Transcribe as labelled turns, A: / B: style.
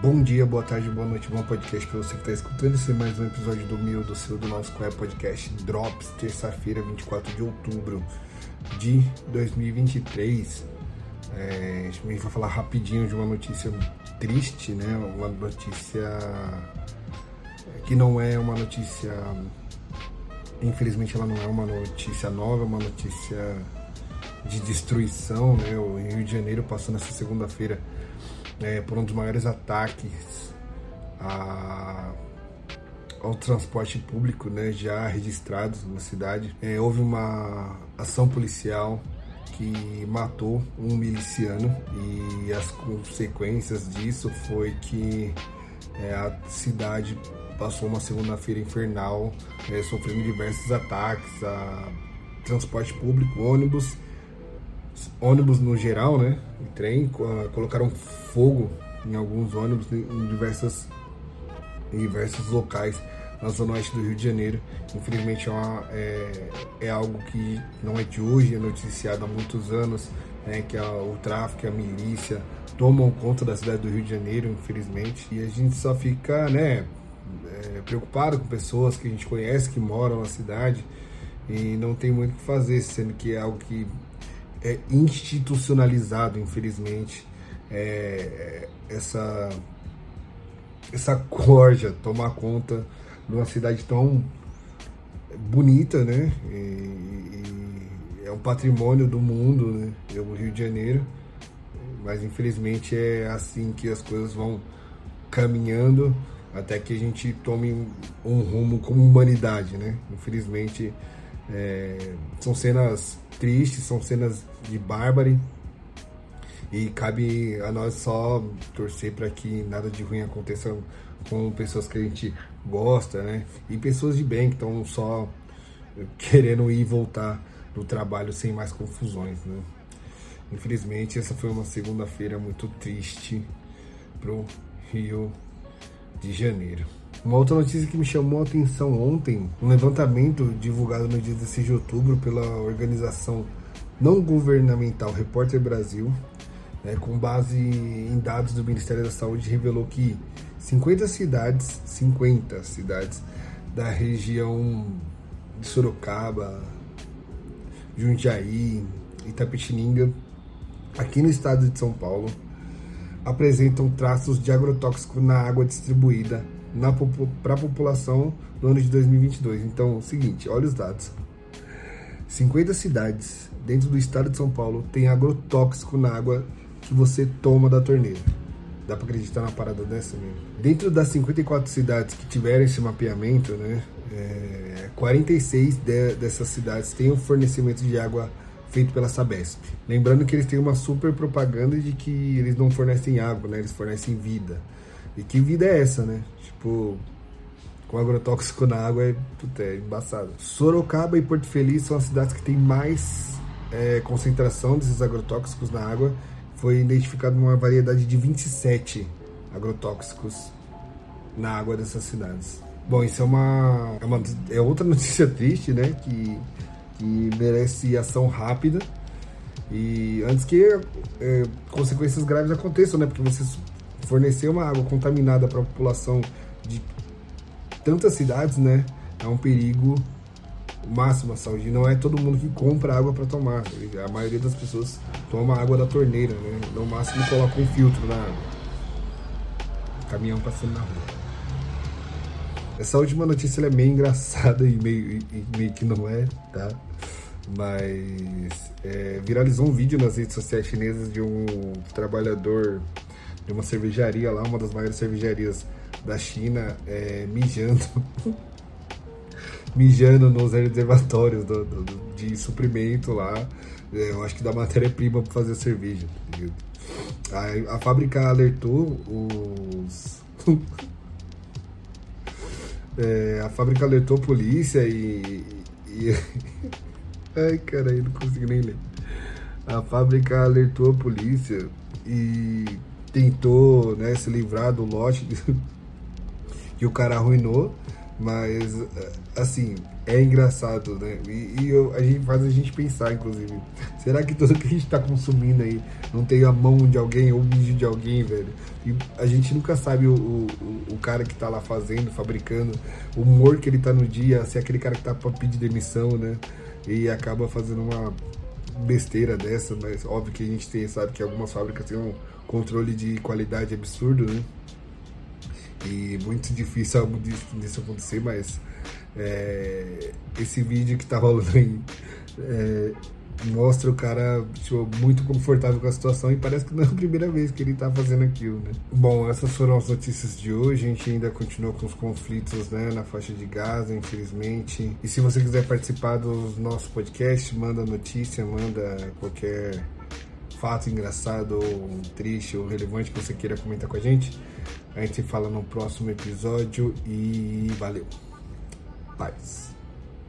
A: Bom dia, boa tarde, boa noite, bom podcast para você que está escutando. Esse é mais um episódio do meu, do seu, do nosso Qual é Podcast Drops, terça-feira, 24 de outubro de 2023. A gente vai falar rapidinho de uma notícia triste, né? Uma notícia que não é uma notícia, infelizmente ela não é uma notícia nova, é uma notícia de destruição, né? O Rio de Janeiro passou nessa segunda-feira por um dos maiores ataques ao transporte público, né, já registrados na cidade. Houve uma ação policial que matou um miliciano e as consequências disso foi que a cidade passou uma segunda-feira infernal, sofrendo diversos ataques a transporte público, ônibus no geral, né, e trem. Colocaram fogo em alguns ônibus em diversos locais na zona oeste do Rio de Janeiro. Infelizmente é algo que não é de hoje, é noticiado há muitos anos, né, que o tráfico e a milícia tomam conta da cidade do Rio de Janeiro, infelizmente, e a gente só fica, né, preocupado com pessoas que a gente conhece, que moram na cidade, e não tem muito o que fazer, sendo que é algo que é institucionalizado, infelizmente, essa corja tomar conta de uma cidade tão bonita, né? E é um patrimônio do mundo, né? O Rio de Janeiro, mas infelizmente é assim que as coisas vão caminhando até que a gente tome um rumo como humanidade, né? Infelizmente são cenas tristes, são cenas de bárbaro, e cabe a nós só torcer para que nada de ruim aconteça com pessoas que a gente gosta, né? E pessoas de bem que estão só querendo ir e voltar do trabalho sem mais confusões, né? Infelizmente, essa foi uma segunda-feira muito triste pro Rio de Janeiro. Uma outra notícia que me chamou a atenção ontem, um levantamento divulgado no dia 16 de outubro pela organização não governamental Repórter Brasil, com base em dados do Ministério da Saúde, revelou que 50 cidades da região de Sorocaba, Jundiaí, Itapetininga, aqui no estado de São Paulo, apresentam traços de agrotóxico na água distribuída para a população no ano de 2022. Então, é o seguinte, olha os dados. 50 cidades dentro do estado de São Paulo têm agrotóxico na água que você toma da torneira. Dá para acreditar na parada dessa mesmo? Dentro das 54 cidades que tiveram esse mapeamento, né, 46 dessas cidades têm o fornecimento de água feito pela Sabesp. Lembrando que eles têm uma super propaganda de que eles não fornecem água, né, eles fornecem vida. E que vida é essa, né? Tipo, com agrotóxico na água é embaçado. Sorocaba e Porto Feliz são as cidades que têm mais concentração desses agrotóxicos na água. Foi identificado uma variedade de 27 agrotóxicos na água dessas cidades. Bom, isso é outra notícia triste, né? Que merece ação rápida. E antes que consequências graves aconteçam, né? Porque você fornecer uma água contaminada para a população de tantas cidades, né, é um perigo máximo à saúde. Não é todo mundo que compra água para tomar. A maioria das pessoas toma água da torneira, né? No máximo coloca um filtro na água. Caminhão passando na rua. Essa última notícia é meio engraçada e meio que não é, tá? Mas viralizou um vídeo nas redes sociais chinesas de um trabalhador de uma cervejaria lá, uma das maiores cervejarias da China, mijando nos reservatórios de suprimento lá, eu acho que da matéria-prima para fazer a cerveja. A fábrica alertou a fábrica alertou a polícia e ai, caralho, não consigo nem ler. A fábrica alertou a polícia e tentou, né, se livrar do lote que o cara arruinou, Mas, assim, é engraçado, né? A gente faz a gente pensar, inclusive. Será que tudo que a gente tá consumindo aí não tem a mão de alguém ou o vídeo de alguém, velho? E a gente nunca sabe o cara que tá lá fazendo, fabricando, o humor que ele tá no dia, se é aquele cara que tá pra pedir demissão, né? E acaba fazendo uma besteira dessa, mas óbvio que a gente sabe que algumas fábricas têm um controle de qualidade absurdo, né? E muito difícil algo disso acontecer, mas esse vídeo que tá rolando aí mostra o cara tipo, muito confortável com a situação e parece que não é a primeira vez que ele tá fazendo aquilo, né? Bom, essas foram as notícias de hoje. A gente ainda continua com os conflitos, né, na faixa de Gaza, infelizmente. E se você quiser participar do nosso podcast, manda notícia, manda qualquer fato engraçado ou triste ou relevante que você queira comentar com a gente. A gente fala no próximo episódio e valeu. Paz.